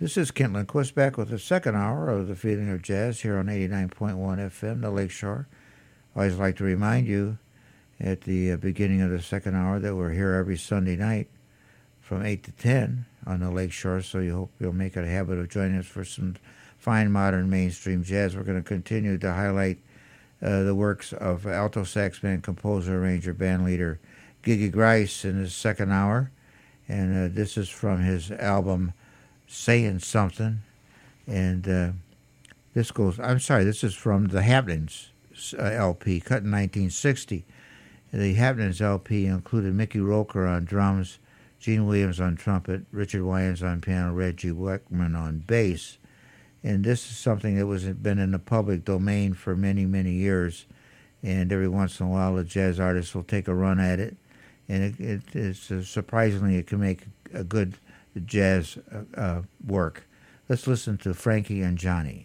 This is Kent Lindquist back with the second hour of the Feeling of Jazz here on 89.1 FM, the Lakeshore. I always like to remind you at the beginning of the second hour that we're here every Sunday night from 8 to 10 on the Lakeshore, so you hope you'll make it a habit of joining us for some fine modern mainstream jazz. We're going to continue to highlight the works of alto sax man, composer, arranger, band leader Gigi Grice in his second hour, and this is from his album Saying Something, and this is from the Happenings LP, cut in 1960. The Happenings LP included Mickey Roker on drums, Gene Williams on trumpet, Richard Wyans on piano, Reggie Weckman on bass. And this is something that was been in the public domain for many, many years. And every once in a while, a jazz artist will take a run at it. And it is surprisingly, it can make a good jazz work. Let's listen to Frankie and Johnny.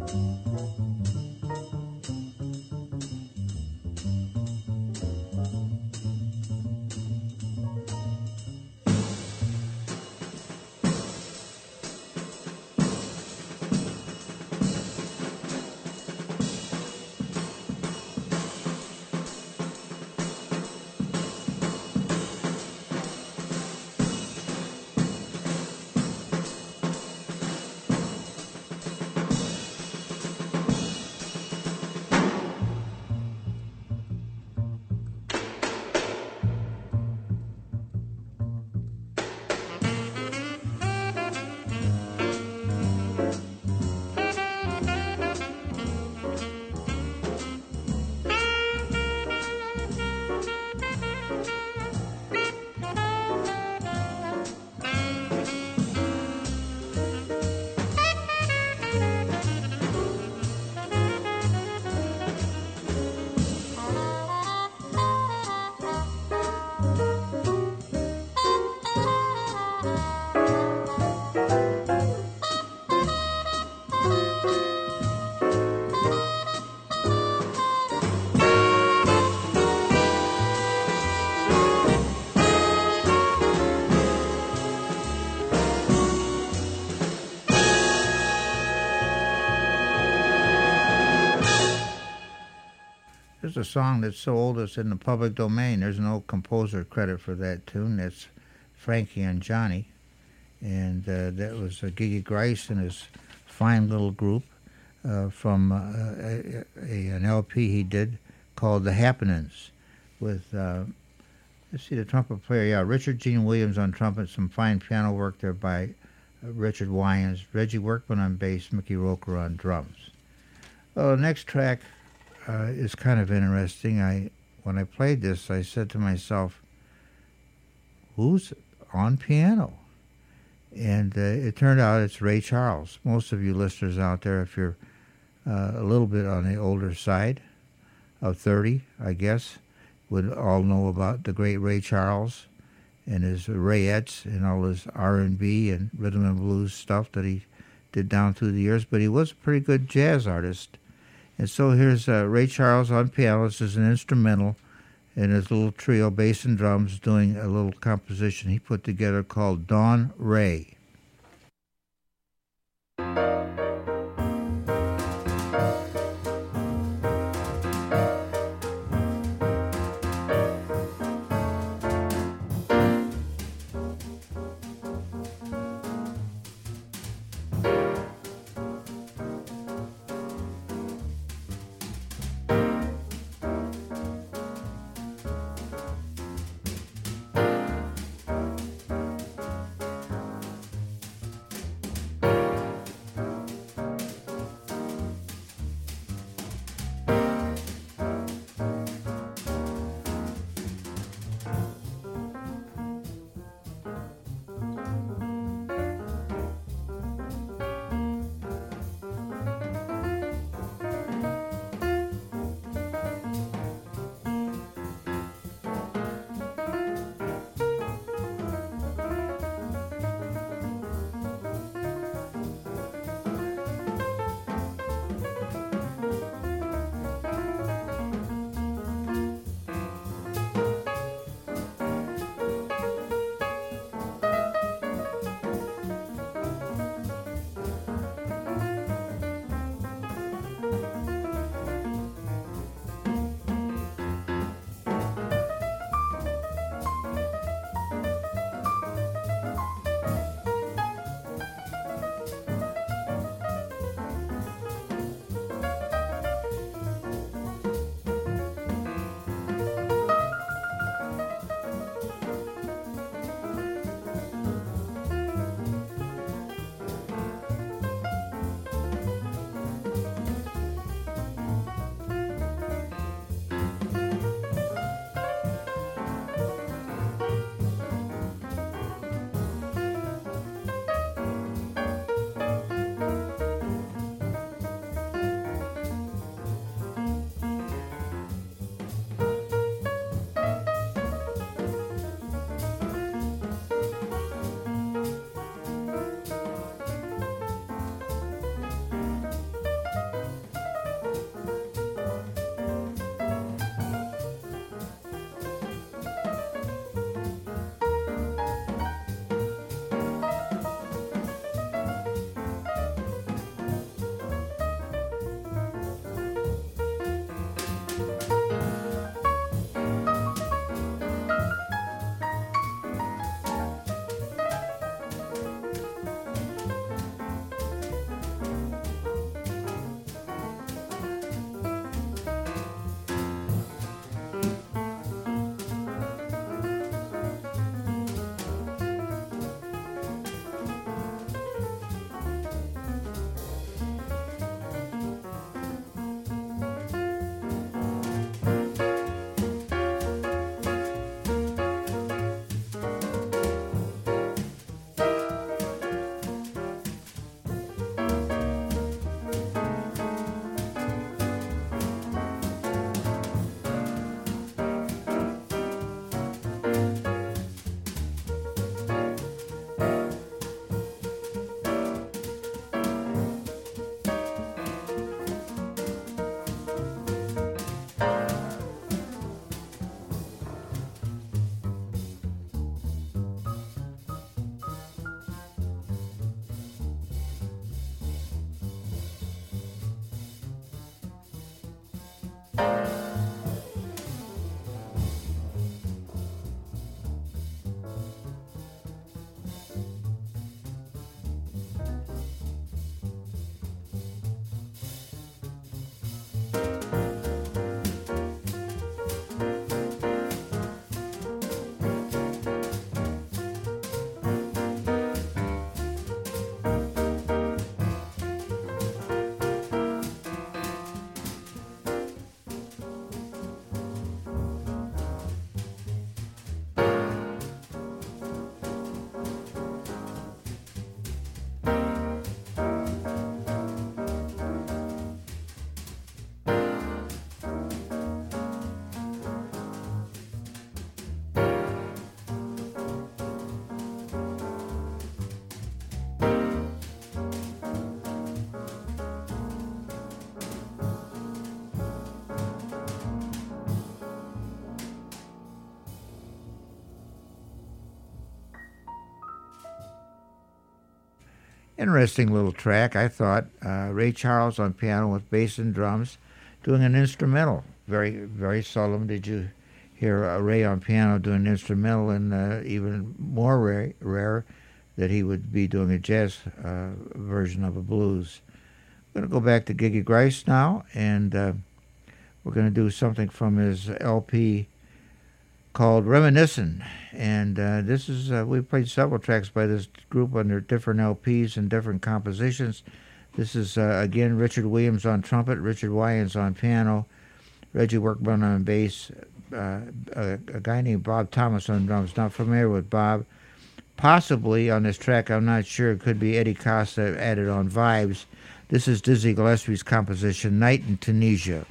There's a song that's so old it's in the public domain. There's no composer credit for that tune. That's Frankie and Johnny. And that was Gigi Grice and his fine little group from an LP he did called The Happenings with, let's see, the trumpet player, Richard Gene Williams on trumpet, some fine piano work there by Richard Wyans, Reggie Workman on bass, Mickey Roker on drums. Well, the next track is kind of interesting. When I played this, I said to myself, who's on piano? And it turned out it's Ray Charles. Most of you listeners out there, if you're a little bit on the older side of 30, I guess, would all know about the great Ray Charles and his Rayettes and all his R&B and rhythm and blues stuff that he did down through the years. But he was a pretty good jazz artist. And so here's Ray Charles on piano. This is an instrumental, and his little trio, bass and drums, doing a little composition he put together called Dawn Ray. Interesting little track, I thought. Ray Charles on piano with bass and drums, doing an instrumental. Very, very seldom did you hear Ray on piano doing an instrumental, and even more rare that he would be doing a jazz version of a blues. We're going to go back to Gigi Grice now, and we're going to do something from his LP called Reminiscin'. And this is, we played several tracks by this group under different LPs and different compositions. This is, again, Richard Williams on trumpet, Richard Wyans on piano, Reggie Workman on bass, a guy named Bob Thomas on drums. Not familiar with Bob. Possibly on this track, I'm not sure, it could be Eddie Costa added on vibes. This is Dizzy Gillespie's composition, Night in Tunisia.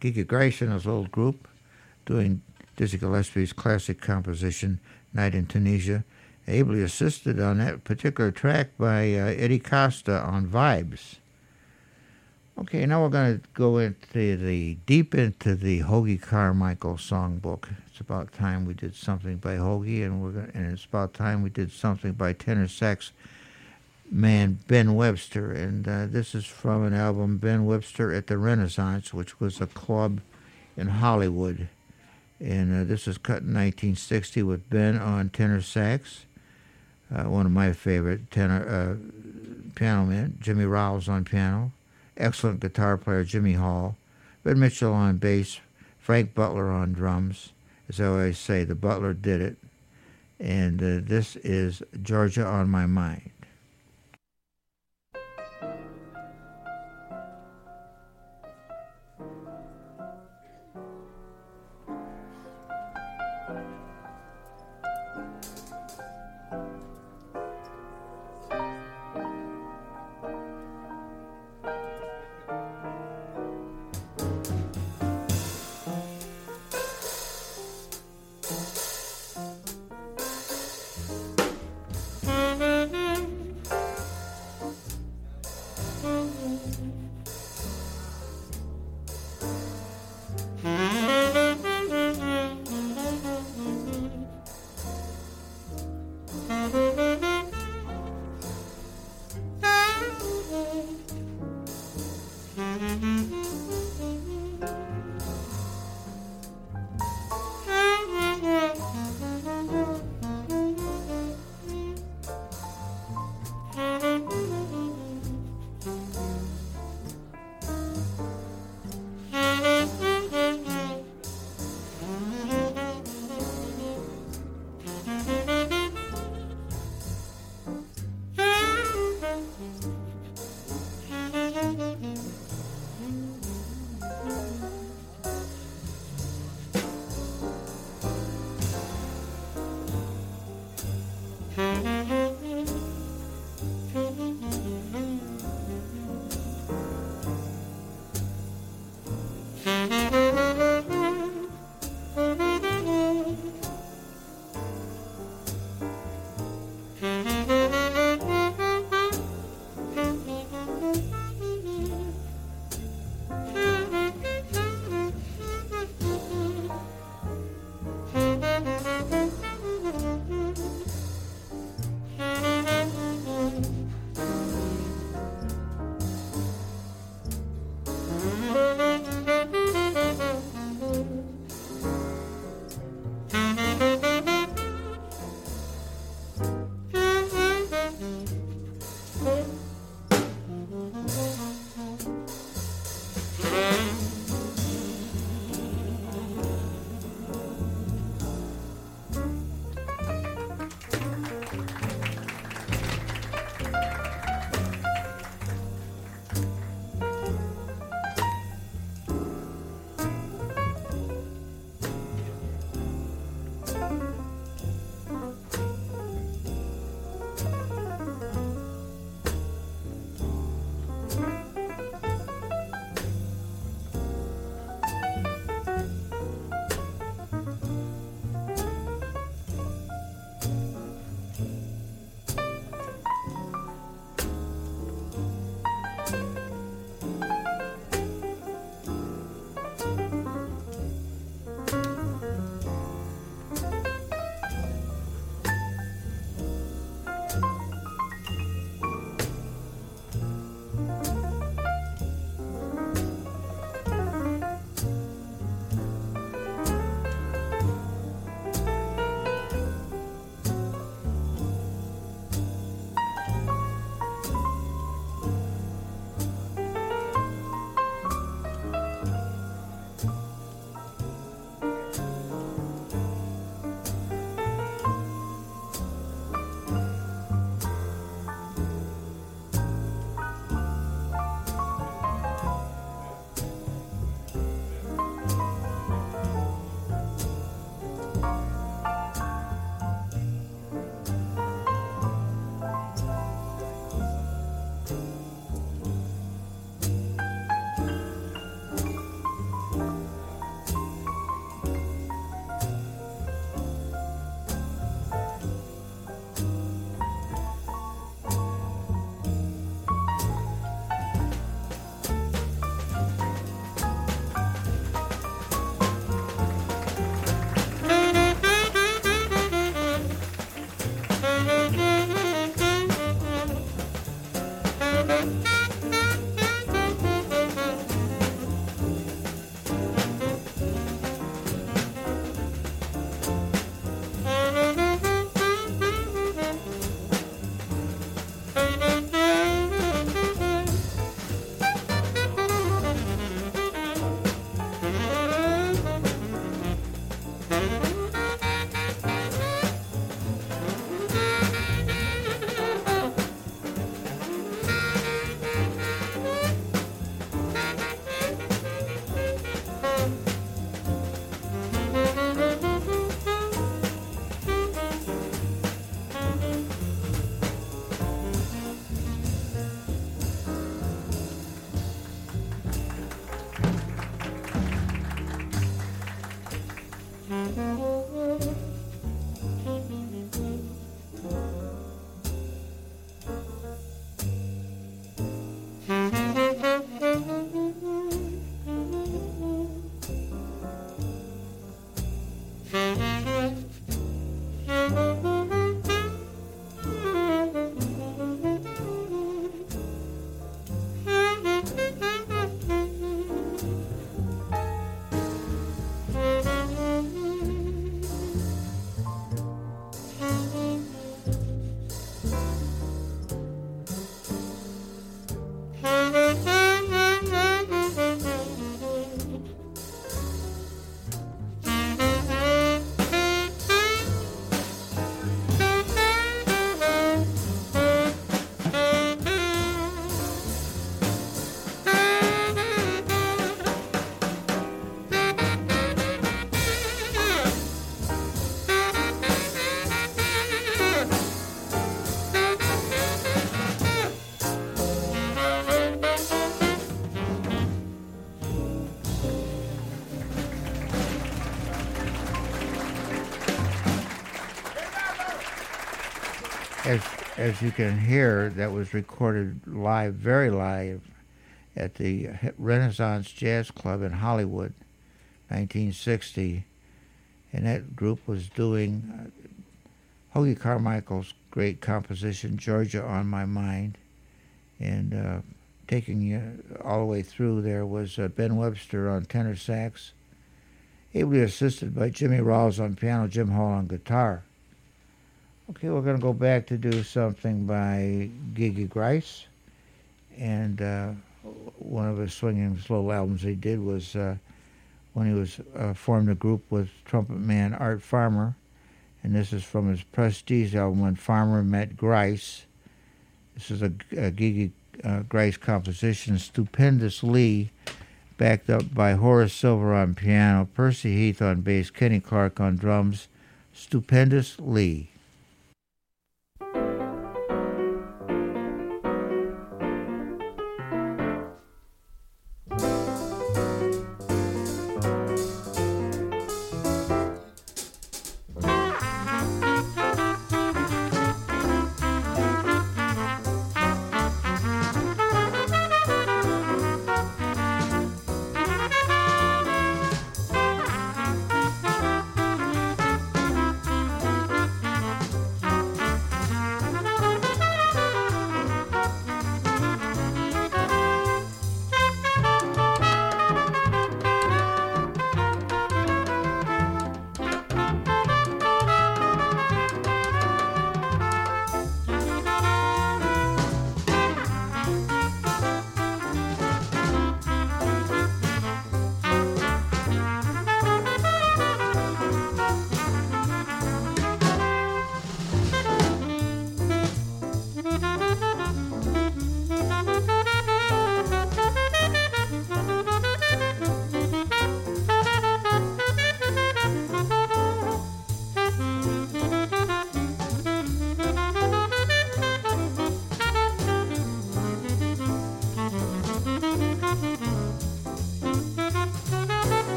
Kiki Grace and his old group doing Dizzy Gillespie's classic composition, Night in Tunisia, ably assisted on that particular track by Eddie Costa on Vibes. Okay, now we're going to go deep into the Hoagy Carmichael songbook. It's about time we did something by Hoagy, and it's about time we did something by tenor sax man Ben Webster. And this is from an album, Ben Webster at the Renaissance, which was a club in Hollywood. And this is cut in 1960 with Ben on tenor sax, one of my favorite tenor piano men, Jimmy Rowles on piano, excellent guitar player Jimmy Hall, Ben Mitchell on bass, Frank Butler on drums. As I always say, the Butler did it. And this is Georgia on My Mind. as you can hear, that was recorded live, very live, at the Renaissance Jazz Club in Hollywood, 1960. And that group was doing Hoagy Carmichael's great composition, Georgia on My Mind. And taking you all the way through there was Ben Webster on tenor sax, ably assisted by Jimmy Rawls on piano, Jim Hall on guitar. Okay, we're going to go back to do something by Gigi Grice. And one of his swinging slow albums he did was when he was formed a group with trumpet man Art Farmer. And this is from his Prestige album, When Farmer Met Grice. This is a Gigi Grice composition, Stupendous Lee, backed up by Horace Silver on piano, Percy Heath on bass, Kenny Clark on drums. Stupendous Lee.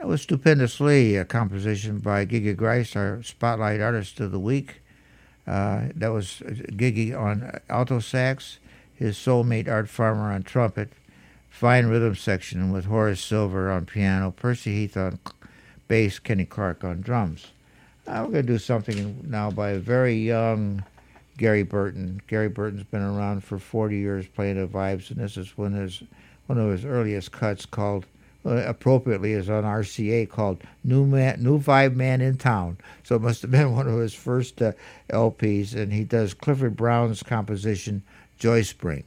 That was Stupendously, a composition by Gigi Grice, our Spotlight Artist of the Week. That was Gigi on alto sax, his soulmate Art Farmer on trumpet, fine rhythm section with Horace Silver on piano, Percy Heath on bass, Kenny Clark on drums. We're going to do something now by a very young Gary Burton. Gary Burton's been around for 40 years playing the vibes, and this is one of his earliest cuts called, appropriately, is on RCA, called New Vibe Man in Town. So it must have been one of his first LPs, and he does Clifford Brown's composition, Joy Spring.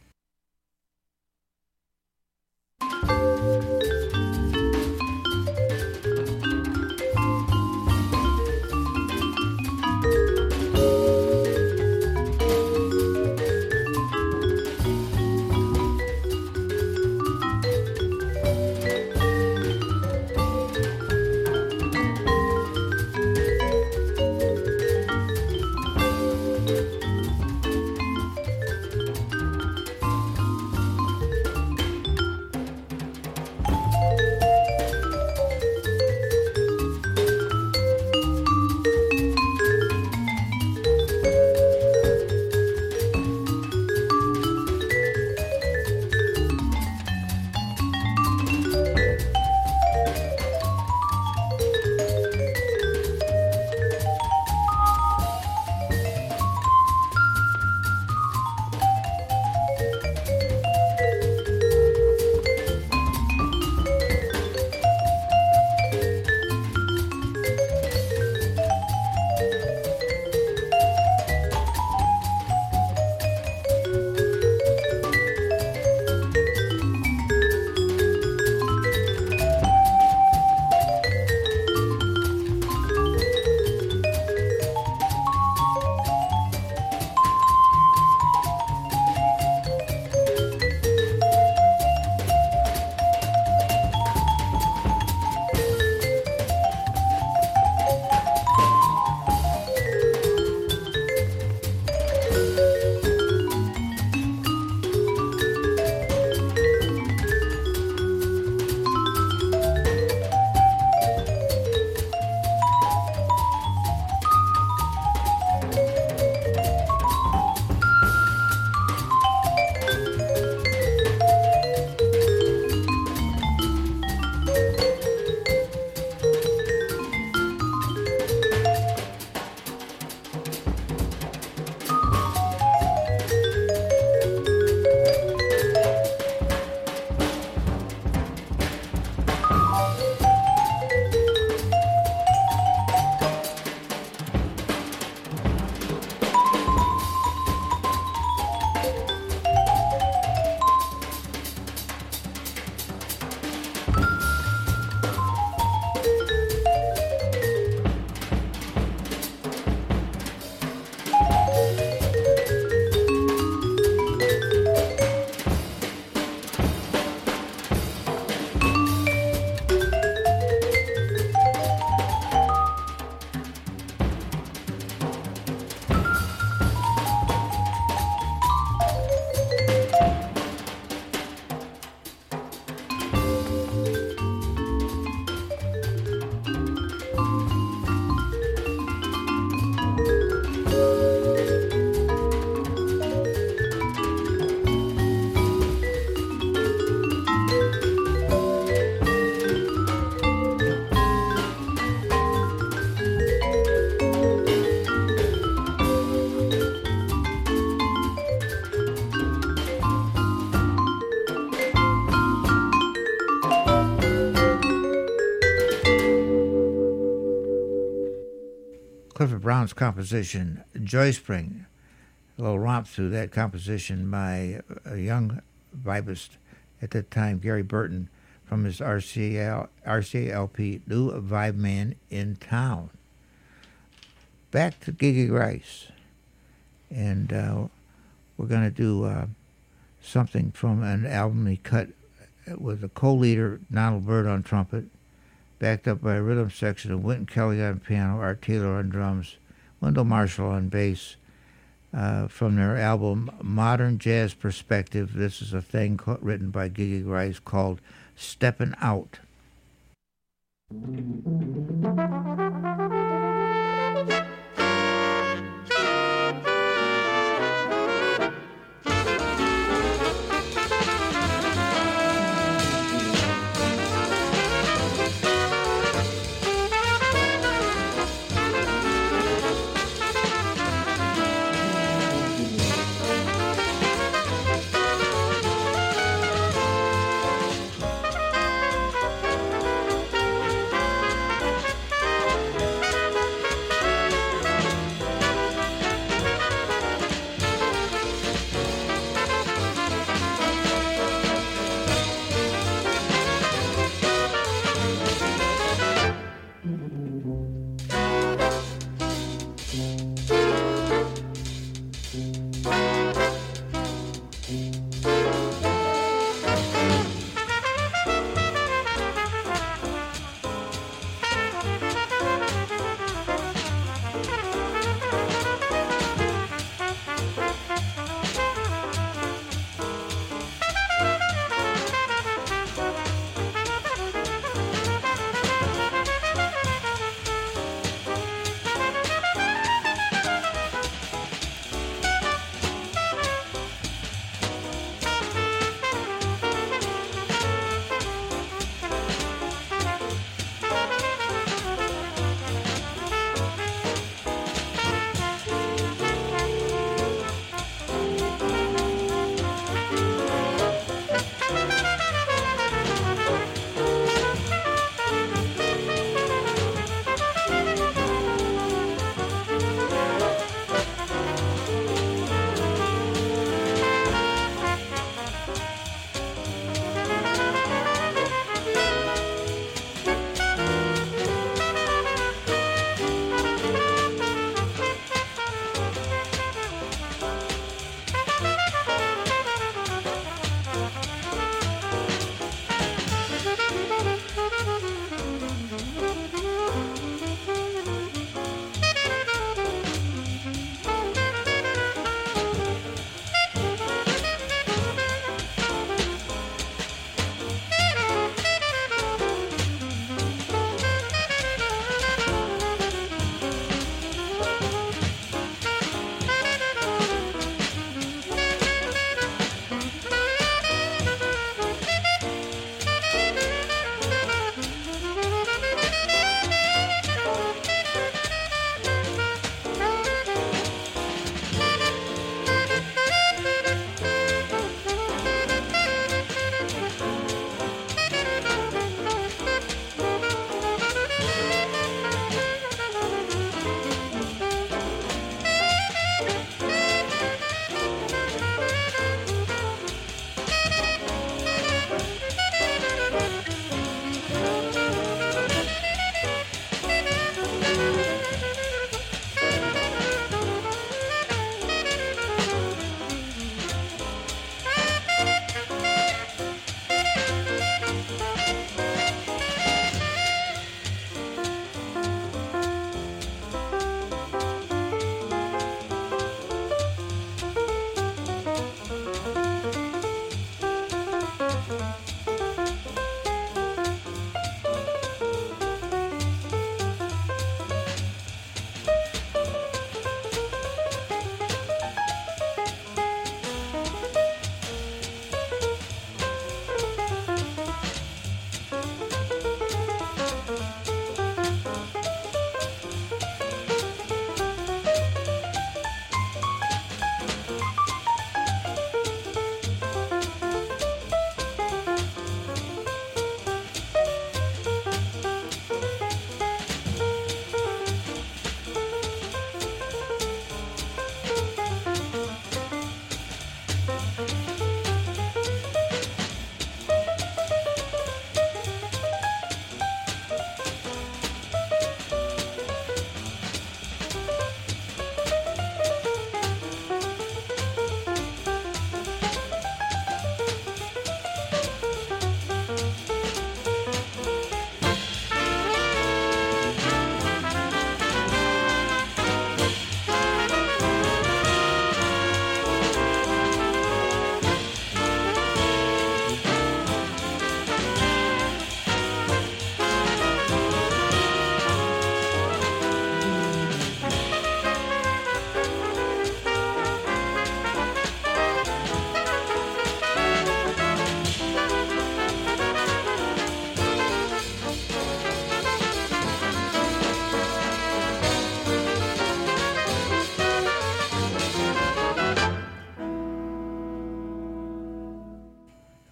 Clifford Brown's composition, Joy Spring. A little romp through that composition by a young vibist at that time, Gary Burton, from his RCA LP, New Vibe Man in Town. Back to Gigi Grice. And we're going to do something from an album he cut with a co-leader, Donald Byrd on trumpet, backed up by a rhythm section of Wynton Kelly on piano, Art Taylor on drums, Wendell Marshall on bass, from their album Modern Jazz Perspective. This is a thing written by Gigi Grice called Steppin' Out.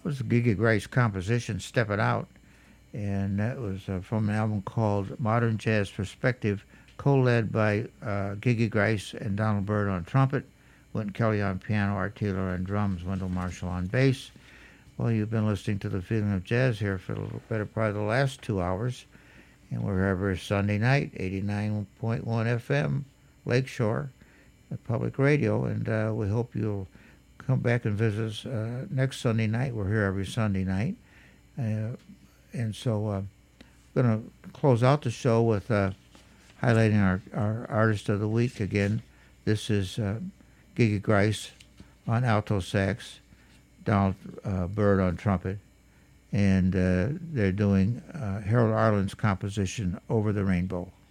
was Gigi Grace composition, Step It Out. And that was from an album called Modern Jazz Perspective, co-led by Gigi Grace and Donald Byrd on trumpet, Wynton Kelly on piano, Art Taylor on drums, Wendell Marshall on bass. Well, you've been listening to The Feeling of Jazz here for a little better part of the last 2 hours. And we're here every Sunday night, 89.1 FM, Lakeshore, public radio. And we hope you'll come back and visit us next Sunday night. We're here every Sunday night. And so I'm going to close out the show with highlighting our artist of the week again. This is Gigi Grace on alto sax, Donald Byrd on trumpet, and they're doing Harold Arlen's composition, Over the Rainbow.